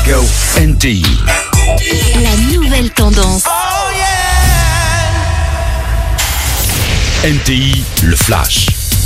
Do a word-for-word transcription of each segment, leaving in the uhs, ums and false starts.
go. N T I. La nouvelle tendance. Oh yeah. N T I, le flash.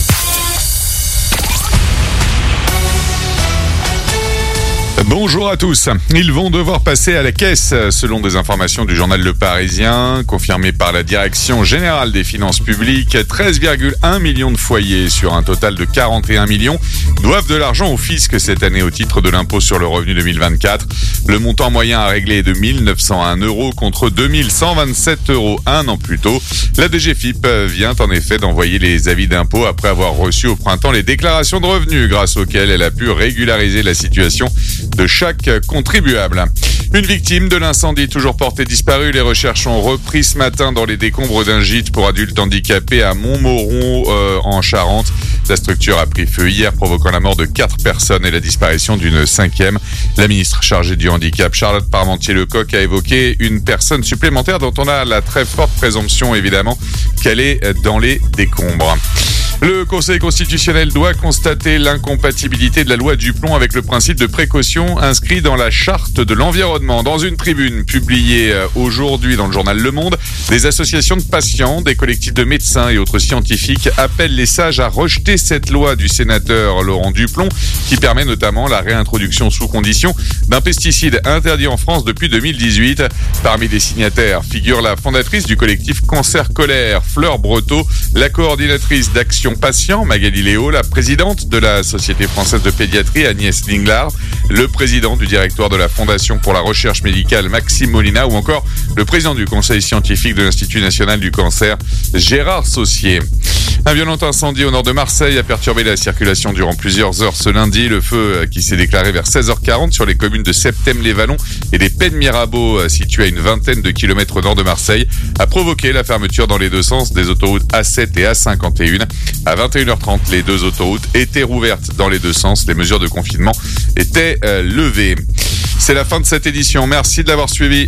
Bonjour à tous. Ils vont devoir passer à la caisse, selon des informations du journal Le Parisien, confirmées par la Direction Générale des Finances Publiques. treize virgule un millions de foyers sur un total de quarante et un millions doivent de l'argent au fisc cette année au titre de l'impôt sur le revenu deux mille vingt-quatre. Le montant moyen à régler est de mille neuf cent un euros contre deux mille cent vingt-sept euros un an plus tôt. La D G F I P vient en effet d'envoyer les avis d'impôt après avoir reçu au printemps les déclarations de revenus grâce auxquelles elle a pu régulariser la situation de chaque contribuable. Une victime de l'incendie toujours portée disparue. Les recherches ont repris ce matin dans les décombres d'un gîte pour adultes handicapés à Montmoron euh, en Charente. La structure a pris feu hier, provoquant la mort de quatre personnes et la disparition d'une cinquième. La ministre chargée du handicap, Charlotte Parmentier-Lecocq, a évoqué une personne supplémentaire dont on a la très forte présomption, évidemment, qu'elle est dans les décombres. Le Conseil constitutionnel doit constater l'incompatibilité de la loi Duplon avec le principe de précaution inscrit dans la charte de l'environnement. Dans une tribune publiée aujourd'hui dans le journal Le Monde, des associations de patients, des collectifs de médecins et autres scientifiques appellent les sages à rejeter cette loi du sénateur Laurent Duplon qui permet notamment la réintroduction sous condition d'un pesticide interdit en France depuis deux mille dix-huit. Parmi les signataires figure la fondatrice du collectif Cancer Colère, Fleur Breteau, la coordinatrice d'Action Patient, Magali Léo, la présidente de la Société française de pédiatrie, Agnès Linglard, le président du directoire de la Fondation pour la recherche médicale, Maxime Molina, ou encore le président du conseil scientifique de l'Institut national du cancer, Gérard Saussier. Un violent incendie au nord de Marseille a perturbé la circulation durant plusieurs heures ce lundi. Le feu qui s'est déclaré vers seize heures quarante sur les communes de Septème-les-Vallons et des Pennes-Mirabeau, situées à une vingtaine de kilomètres au nord de Marseille, a provoqué la fermeture dans les deux sens des autoroutes A sept et A cinquante et un. À vingt et une heures trente, les deux autoroutes étaient rouvertes dans les deux sens. Les mesures de confinement étaient euh, levées. C'est la fin de cette édition. Merci de l'avoir suivi.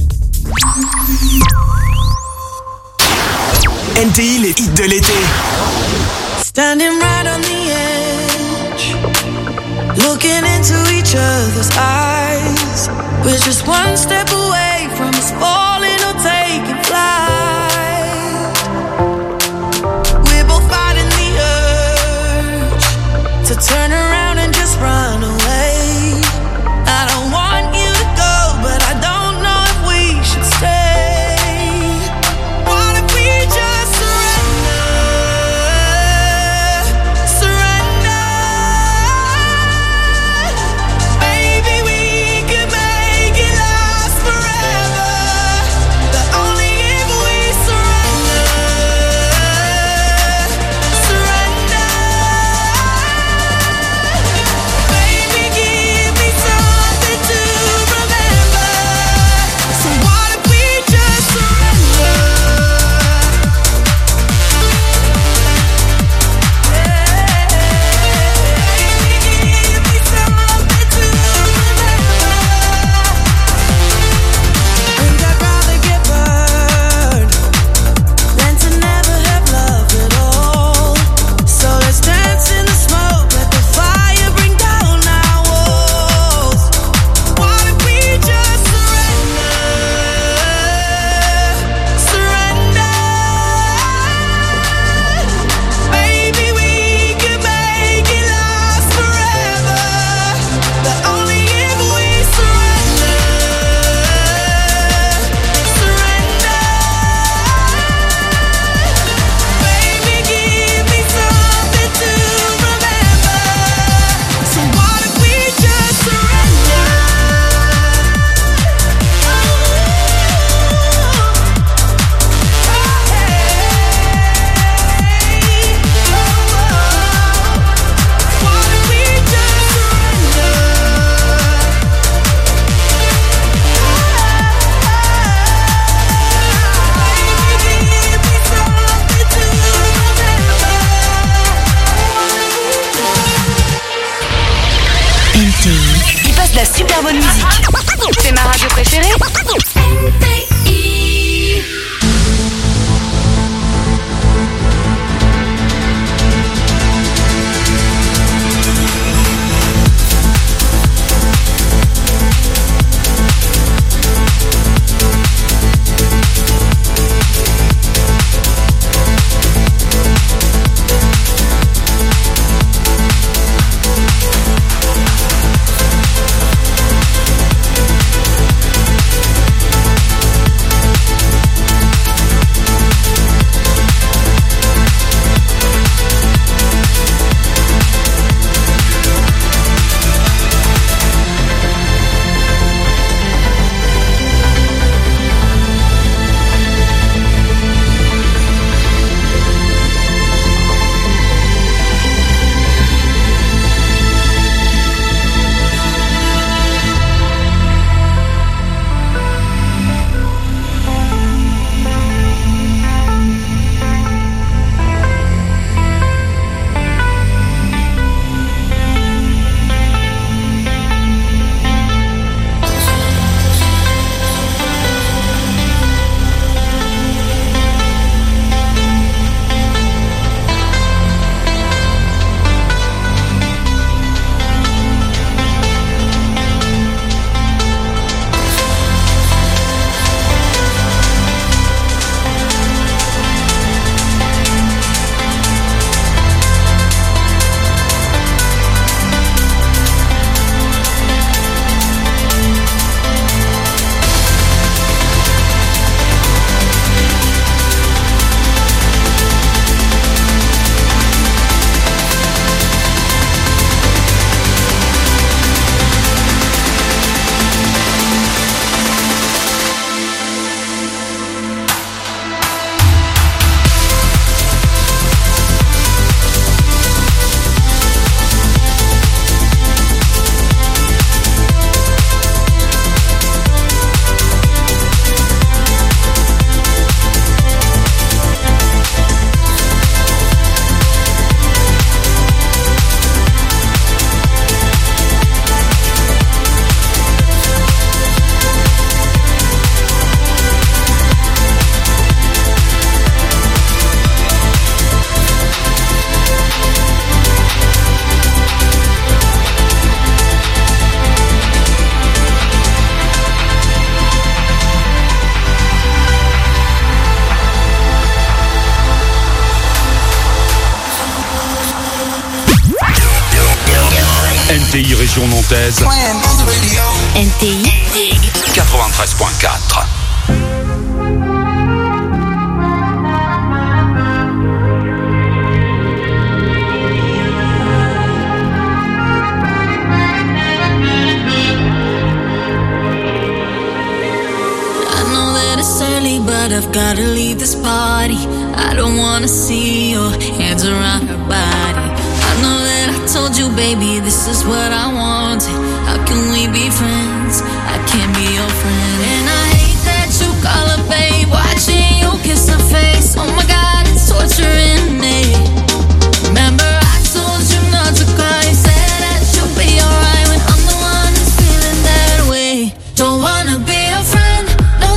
N T I, les hits de l'été. Standing right on the edge, looking into each other's eyes. We're just one step away from us falling or taking flight. We're both fighting the urge to turn around and just run away. I don't want you to go, but I don't know if we should stay. What if we just surrender? Surrender. Maybe we could make it last forever. But only if we surrender. Surrender. Baby, give me something to remember. So what if we just surrender? Baby, give me something to remember. And I'd rather get burned than to never have loved at all. So let's dance in the smoke, let the fire bring down our walls. What if we just surrender? Surrender. Maybe we could make it last forever. But only if we surrender. Surrender. Baby, give me something to remember. So what if we just surrender? What if we just surrender? N T I. Il passe de la super bonne musique. C'est ma radio préférée. N T I. T I région nantaise. N T I quatre-vingt-treize point quatre. But I've gotta leave this party. I don't wanna see your hands around her body. I know that I told you, baby, this is what I wanted. How can we be friends? I can't be your friend. And I hate that you call her babe, watching you kiss her face. Oh my God, it's torturing me. Remember I told you not to cry. You said that you'll be alright when I'm the one who's feeling that way. Don't wanna be a friend.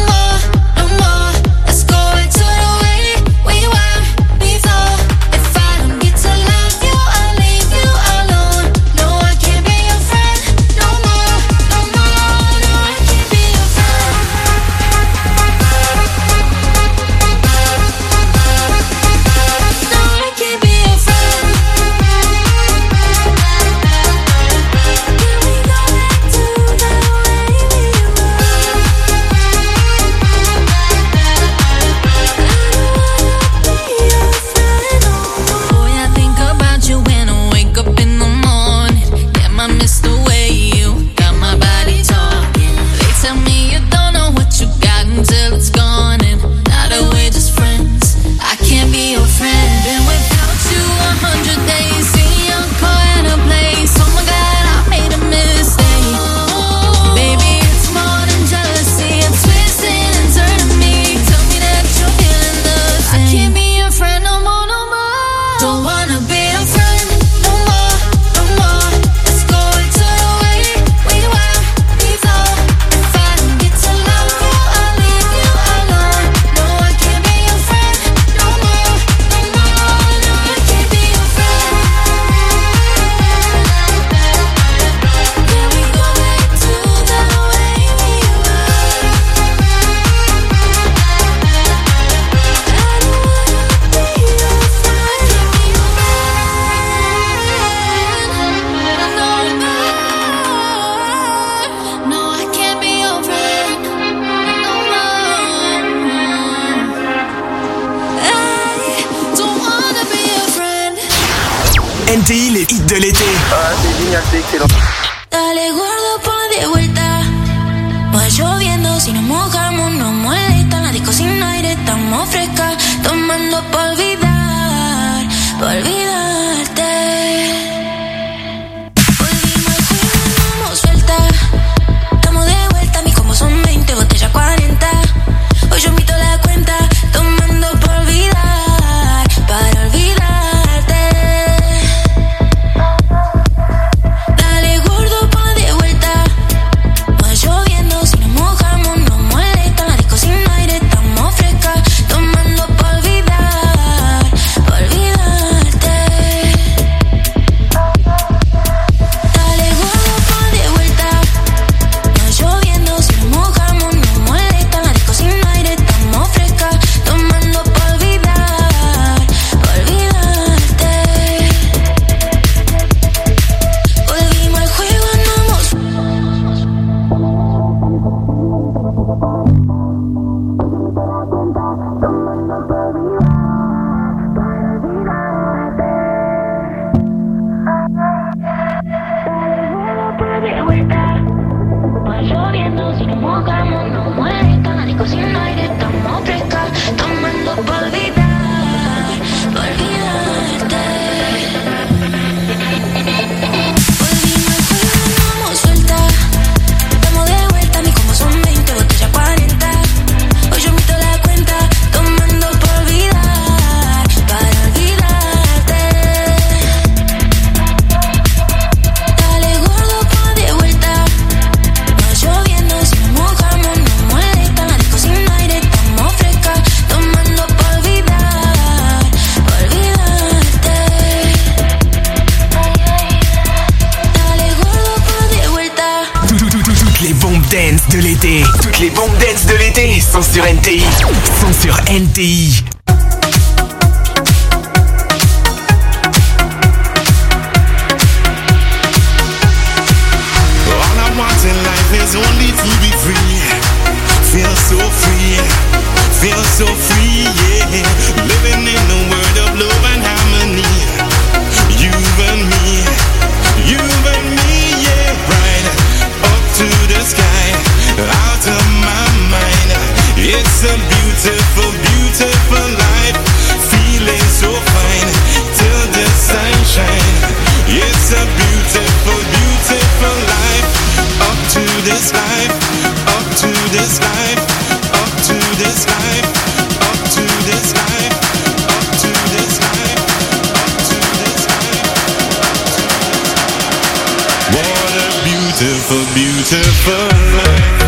N T I, les hits de l'été. Ah, c'est génial, c'est excellent. Dale gordo, ponle de vuelta. Va lloviendo, si nos mojamos no molesta. La disco sin aire, estamos frescas. Tomando pa' olvidar, pa' olvidarte. Volvimos al juego, andamos suelta. Estamos de vuelta, mis combos son veinte, botella cuarenta. Hoy yo invito la cuenta, tomando pa' olvidar, para olvidarte. De l'été. Toutes les bombes dance de l'été sont sur N T I. Sont sur N T I. beautiful, beautiful life.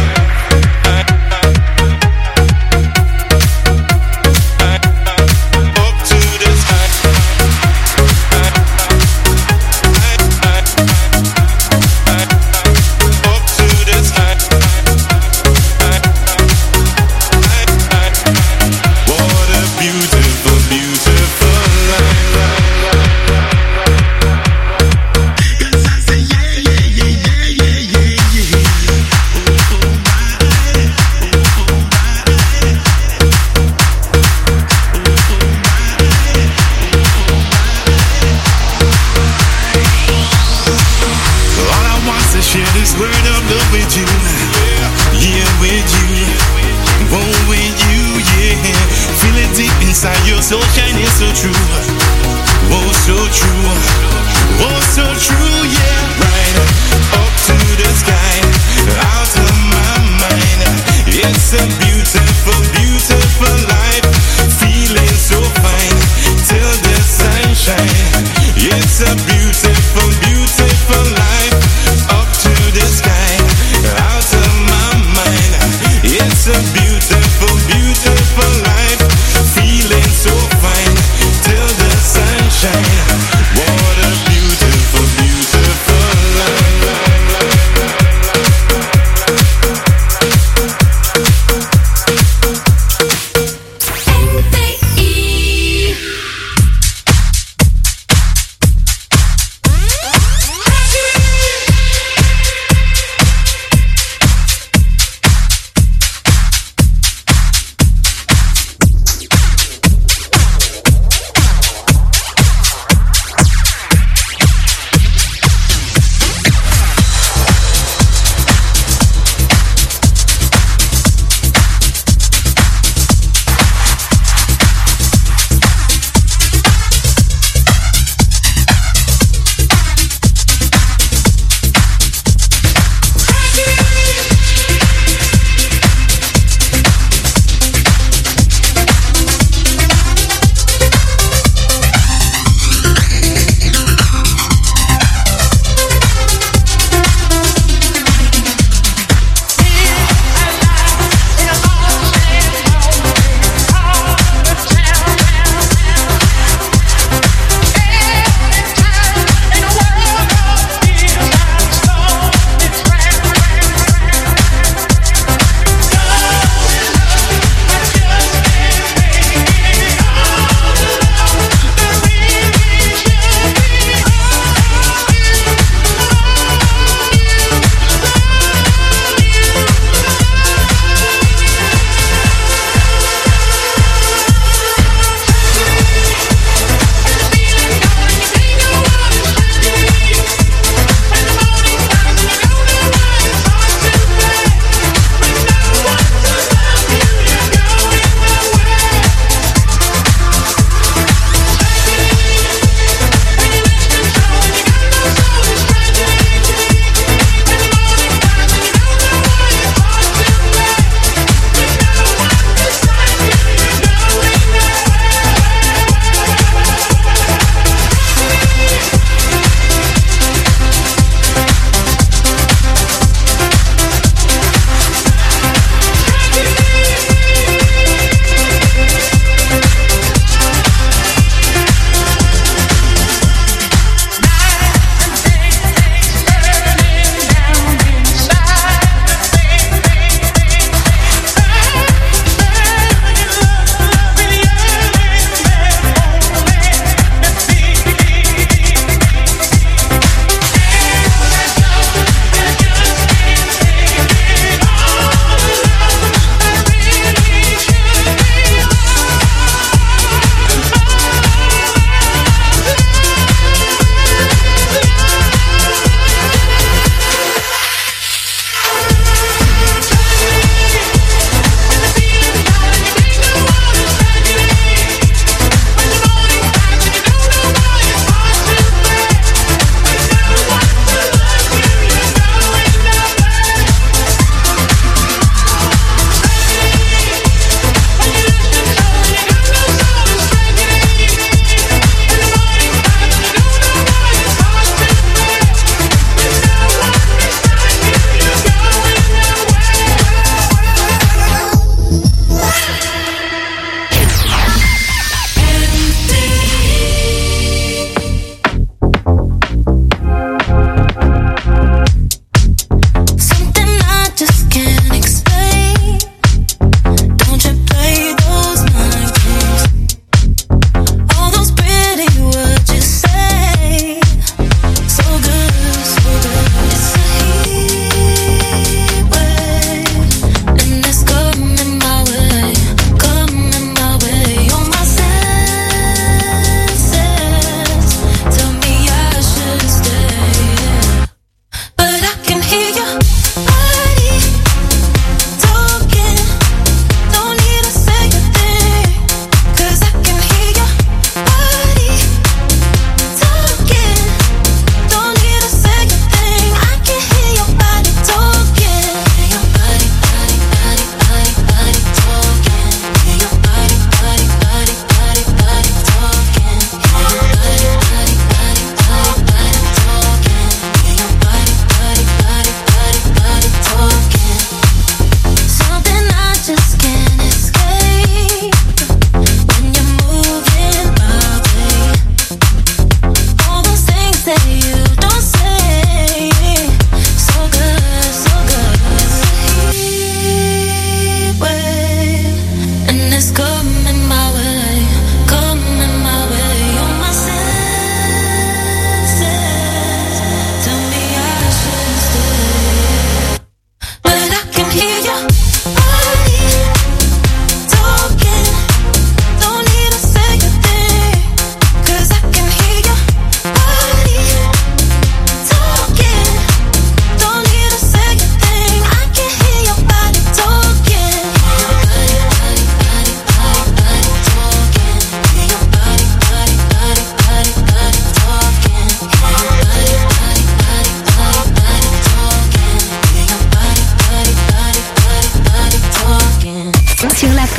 What a beautiful, beautiful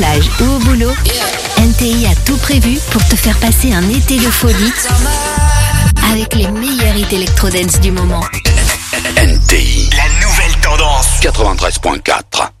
plage ou au boulot, N T I a tout prévu pour te faire passer un été de folie avec les meilleurs hits électro-dance du moment. N T I, la nouvelle tendance. quatre-vingt-treize virgule quatre.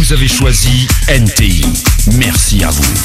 vous avez choisi N T I. Merci à vous.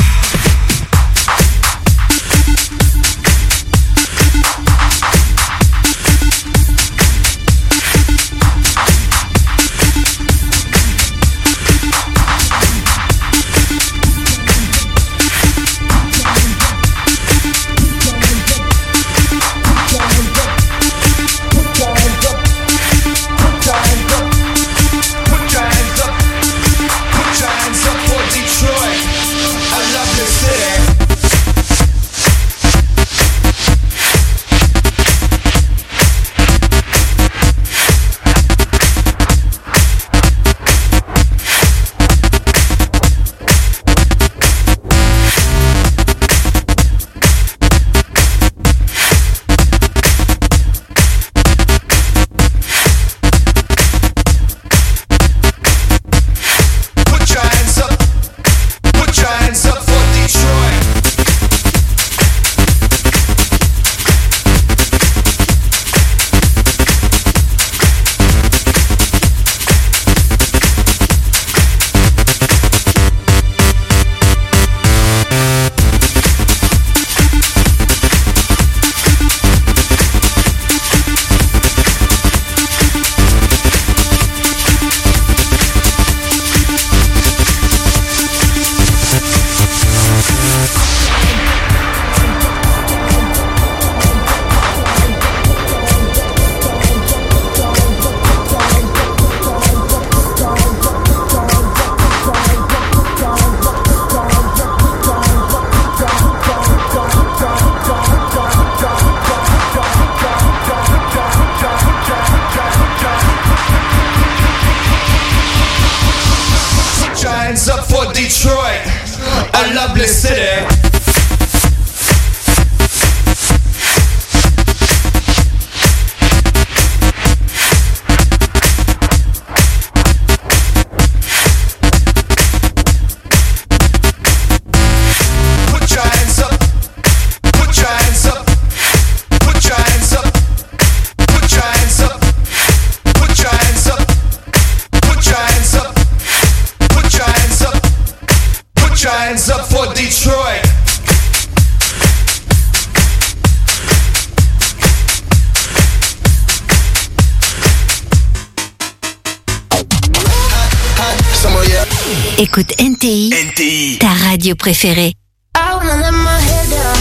Écoute N T I, N T I, ta radio préférée. I wanna let my head down,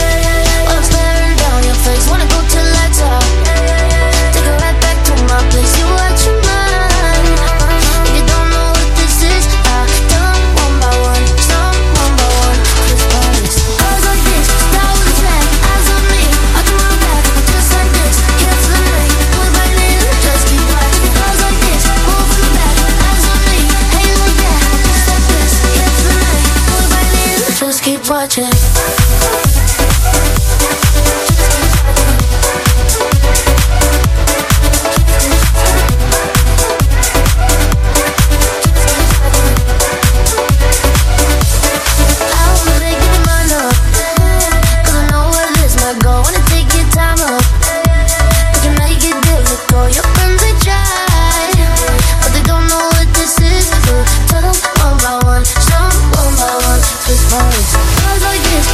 while I'm staring down your face. Wanna go till lights out, take a ride back to my place. You watch your mind. If you don't know what this is, I tell them one by one, some one by one. This honest. Girls like this, style with a flag, eyes on me, I do my back, just like this. Hips the night, put right in, just keep right. Girls like this, move from the back, eyes on me, hey look that, just like this. Hips the night, put right in, just keep watching. Girls like this,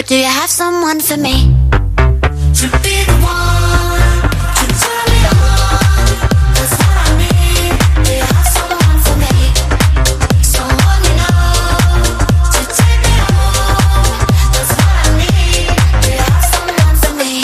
But do you have someone for me? To be the one to turn me on. That's what I need. Do you have someone for me? Someone you know to take me home. That's what I need. Do you have someone for me?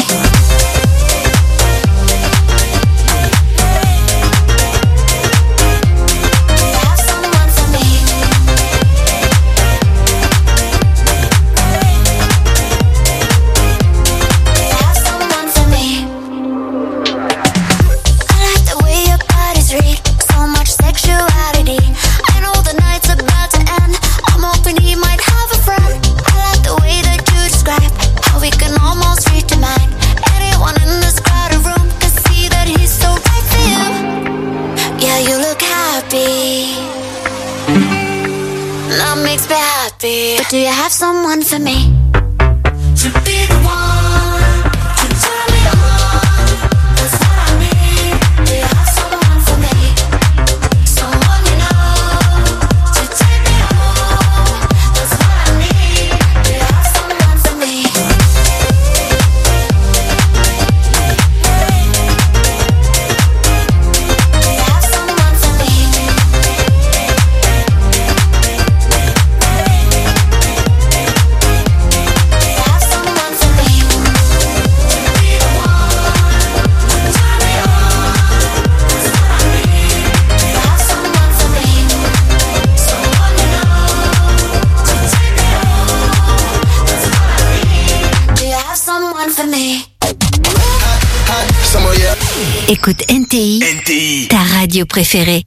But do you have someone for me? To be the one to turn me on. That's what I need. Do you have someone for me? Someone you know to take me home. That's what I need. Do you have someone for me? Do you have someone for me? Écoute N T I, N T I, ta radio préférée.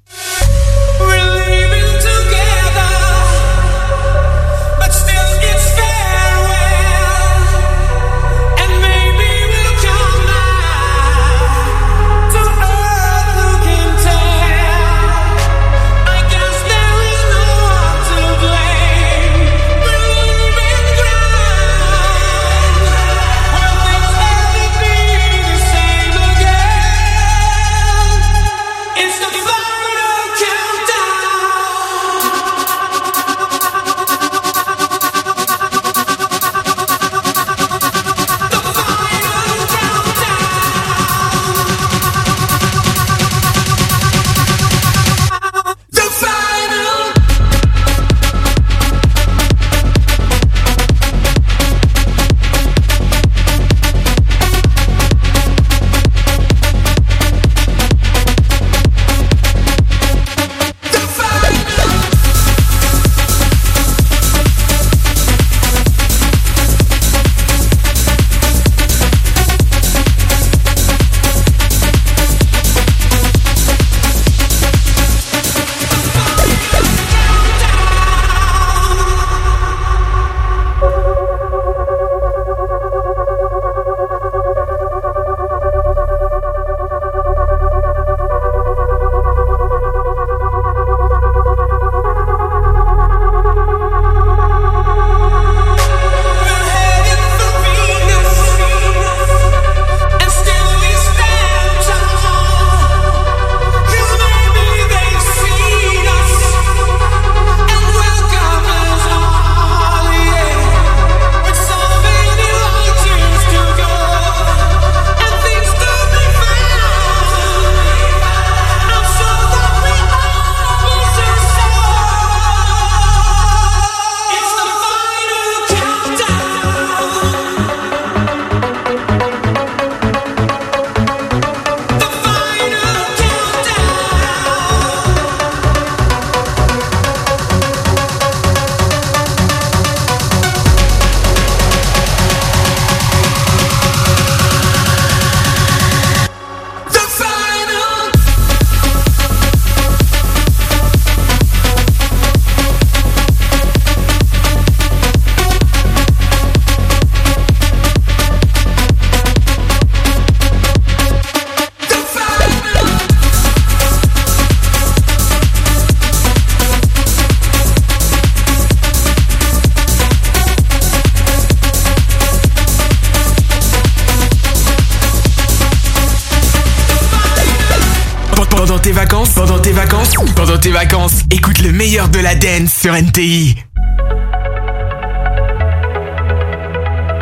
Pendant tes vacances, pendant tes vacances, pendant tes vacances, écoute le meilleur de la dance sur N T I.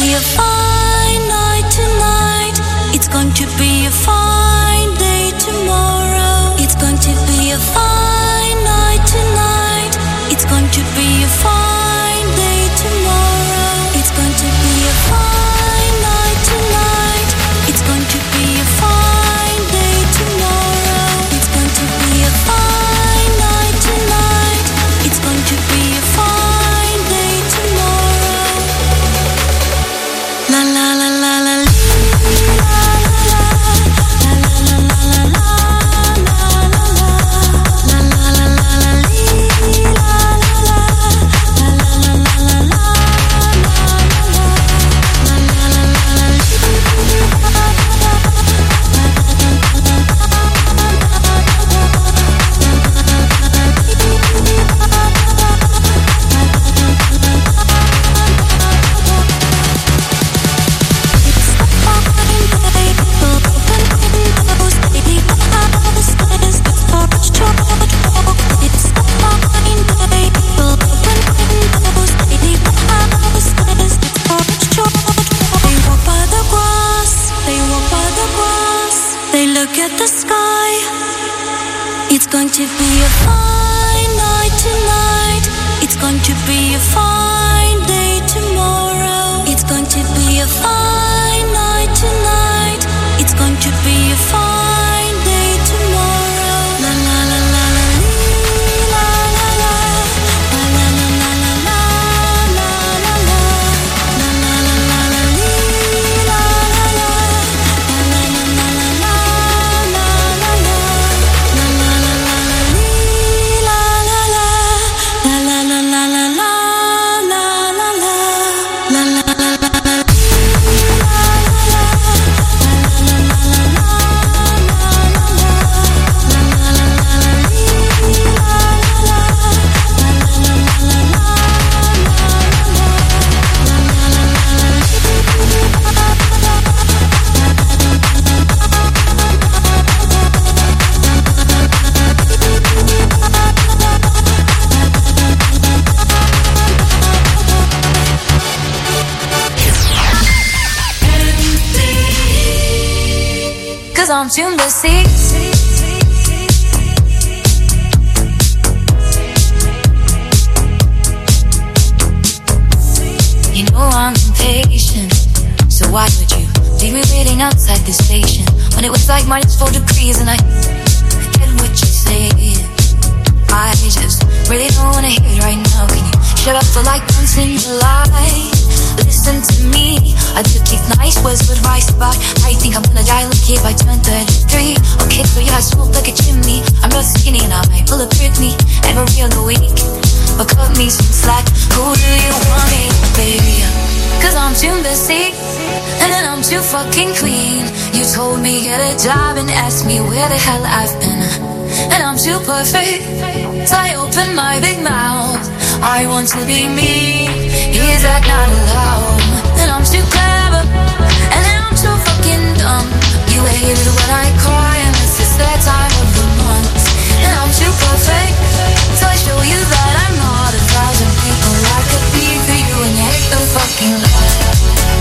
be a fine night tonight. It's going to be a fine day tomorrow. It's going to be a fine night tonight. It's going to be a fine day tomorrow. It's going to be a fine night tonight. It's going to be a fine day tomorrow. It's going to be a fine night tonight. It's going to be a fine day tomorrow. La la la la la la. Look at the sky. It's going to be a fine night tonight. It's going to be a fine day tomorrow. It's going to be a fine night tonight. It's going to be a fine day tomorrow. La la la la la la la la la la la la la la la la la la la la I'm too busy. You know I'm impatient, so why would you leave me waiting outside the station when it was like minus four degrees and I get what you say? I just really don't wanna hear it right now. Can you shut up for like once in your life? Listen to me, I took these nice words with advice about I think I'm gonna die like it by ten thirty-three. Okay, so yeah, I smoke like a chimney. I'm real skinny and I might pull a Britney. Never real the week, but cut me some slack. Who do you want me, baby? Cause I'm too busy, and then I'm too fucking clean. You told me get a job and asked me where the hell I've been. And I'm too perfect, so I open my big mouth. I want to be me, is that not allowed? And I'm too clever, and then I'm too fucking dumb. You hated when I cry, and this is that time of the month. And I'm too perfect, so I show you that I'm not a thousand people. I could be for you, and you hate the fucking love.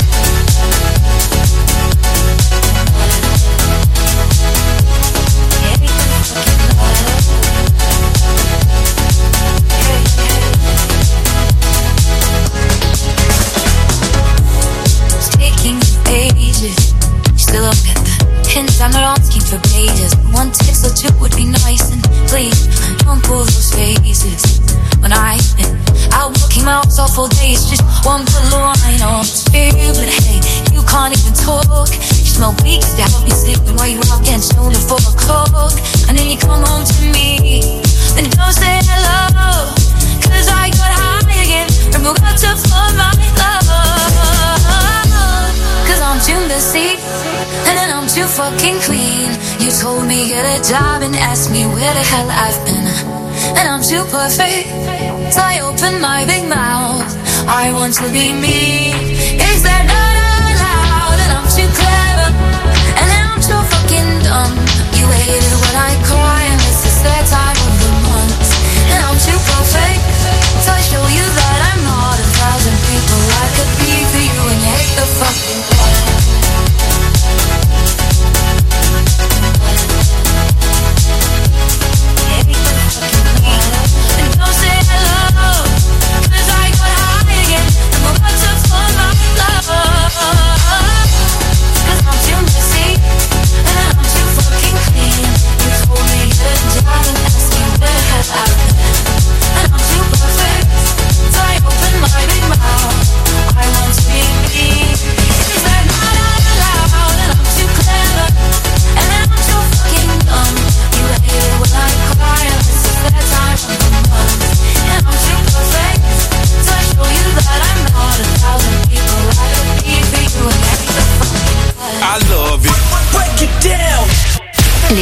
Still don't get the hint, I'm not asking for pages. One text or two would be nice, and please don't pull those faces. When I've been out working my ass off all days, just one good line on fear. But hey, you can't even talk. You smell weak, you help me sleeping while you out getting stoned at four o'clock. And then you come home to me, then don't say hello, cause I got high again and forgot to flood my love. Cause I'm too busy, and then I'm too fucking clean. You told me get a job and asked me where the hell I've been. And I'm too perfect, so I open my big mouth. I want to be me, is that not allowed? And I'm too clever, and then I'm too fucking dumb. You hated when I cry, and this is that time of the month. And I'm too perfect, so I show you that I'm not a thousand people. I could be for you, and you hate the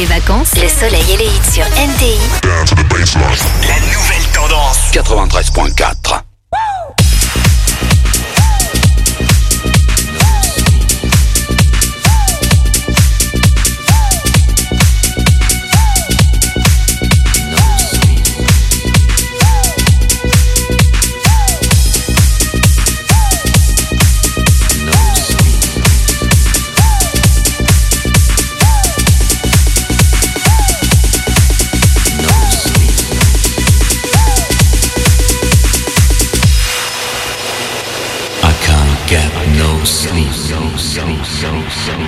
les vacances, le soleil et les hits sur N T I. La nouvelle tendance. quatre-vingt-treize virgule quatre. Get no sleep, no sleep, no sleep.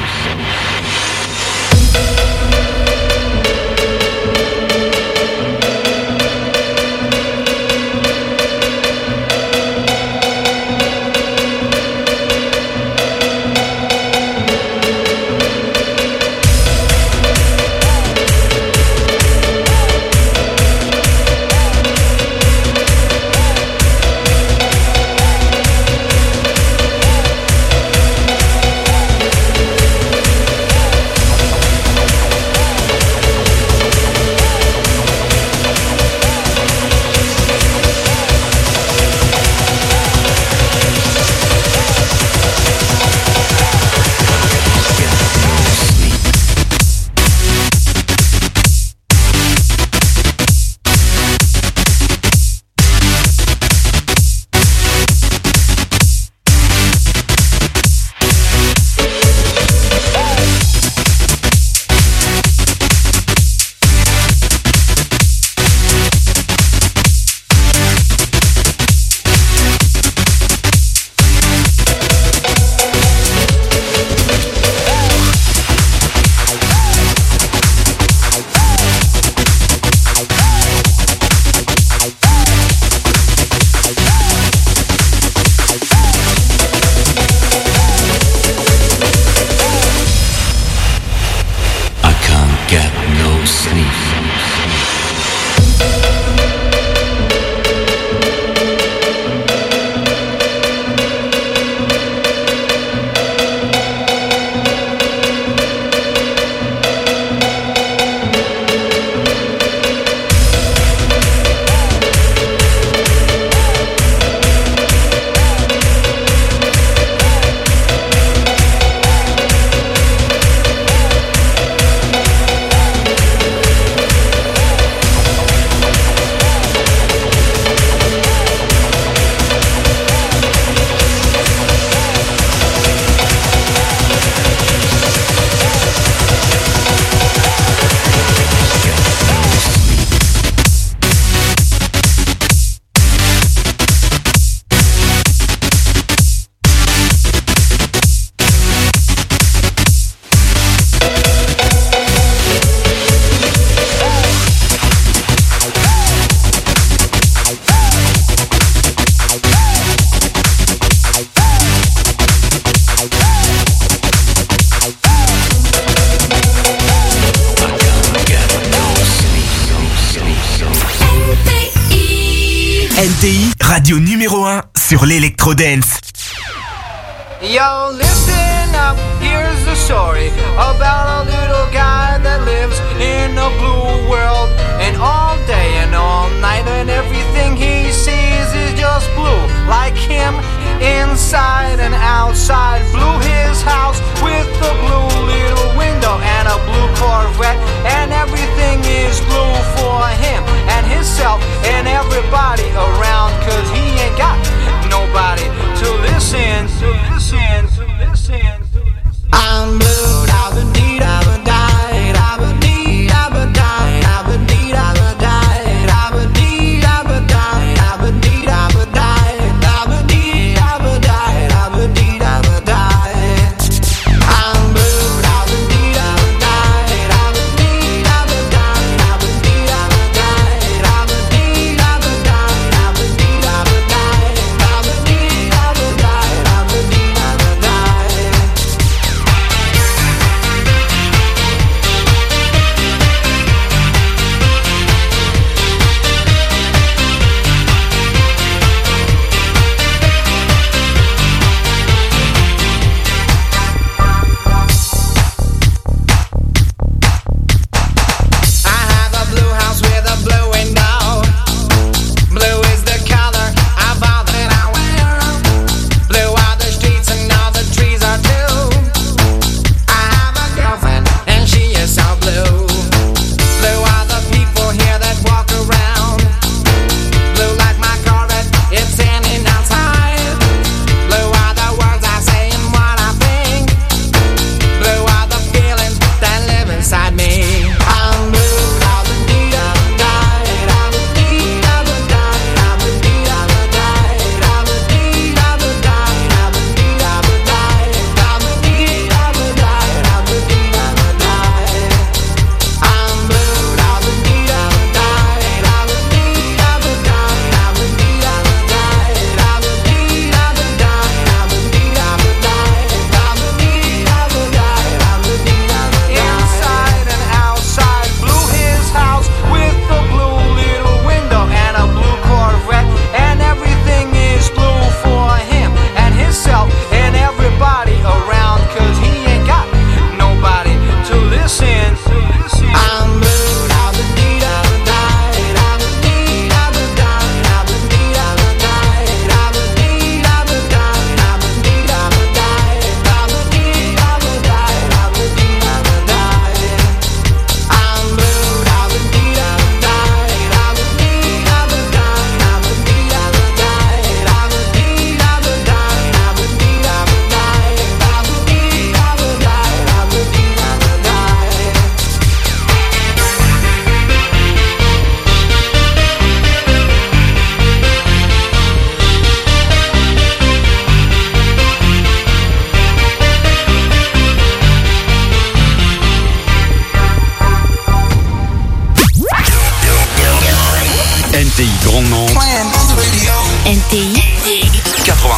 N T I, radio numéro un sur l'électro-dance. Yo, listen up, here's the story about a little guy that lives in a blue world. And all day and all night and everything he sees is just blue. Like him, inside and outside. Blew his house with a blue little window and a blue Corvette. And everything is blue for him and himself and everybody around. Cause he ain't got nobody to listen, to listen, to listen, to listen. I'm blue, I've been deed, I've been died, I've been deed, I've been died, I've been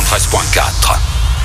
quatre-vingt-treize virgule quatre.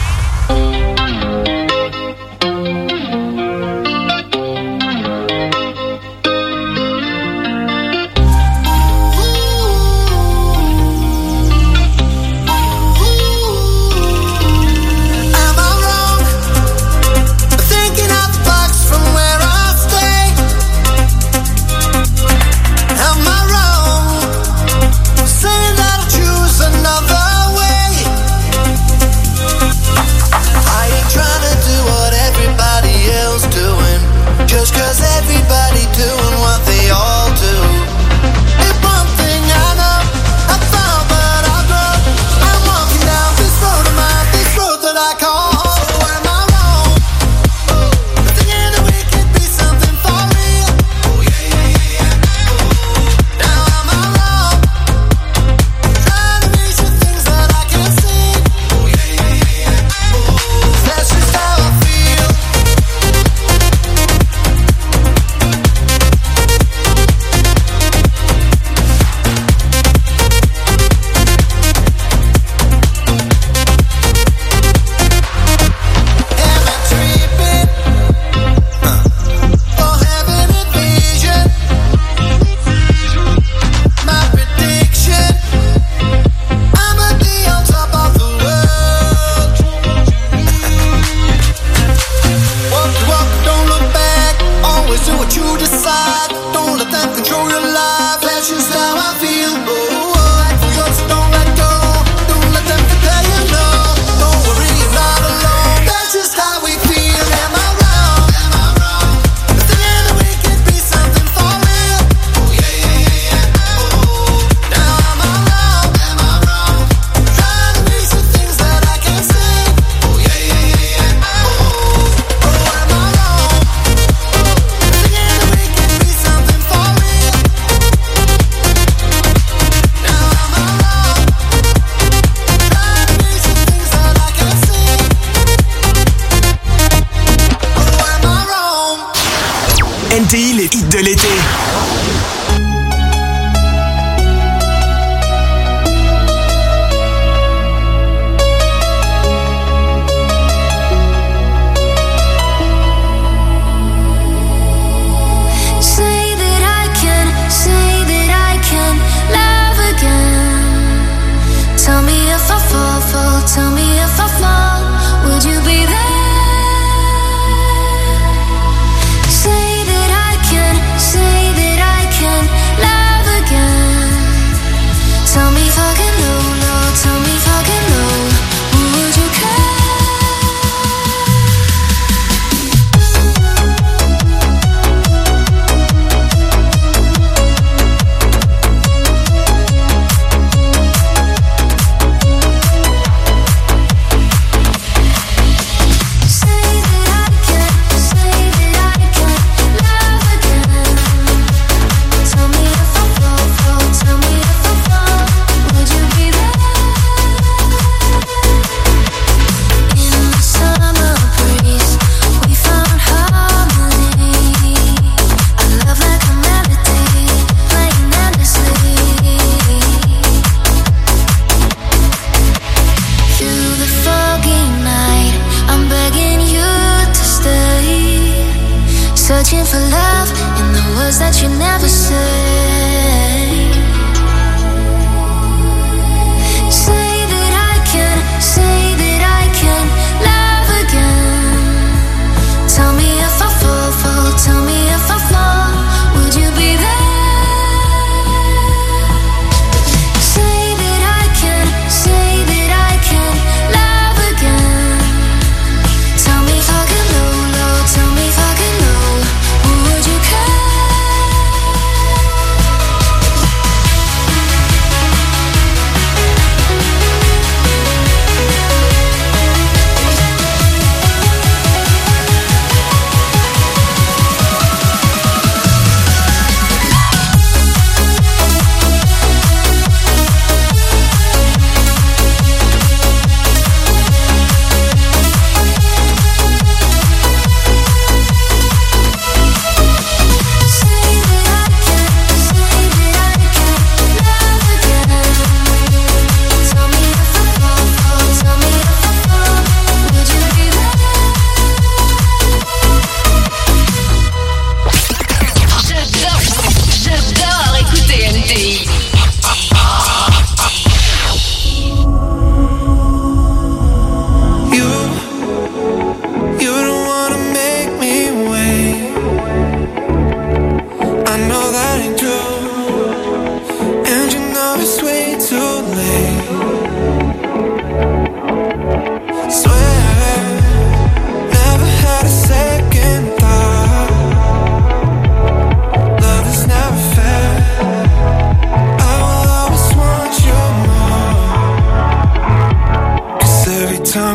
N T I, les hits de l'été. Tell me if I fall, would you be there? Say that I can, say that I can love again. Tell me if I can, no, no, tell me if I can, no, would you searching for love in the words that you never say. Say that I can, say that I can love again. Tell me if I fall, fall, tell me if I fall, would you be there? Say that I can, say that I can love again. Tell me if I can, no, no, tell me if I can, no. Would you care?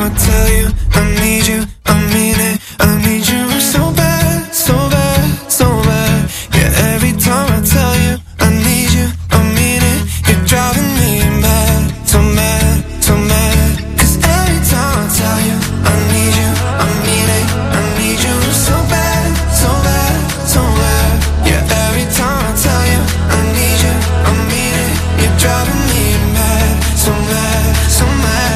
I tell you I need you, I mean it, I need you so bad, so bad, so bad. Yeah, every time I tell you I need you, I mean it, you're driving me mad, so mad, so mad. Cause every time I tell you I need you, I mean it, I need you so bad, so bad, so bad. Yeah, every time I tell you I need you, I mean it, you're driving me mad, so mad, so mad.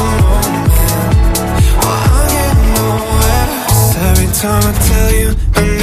Time I tell you I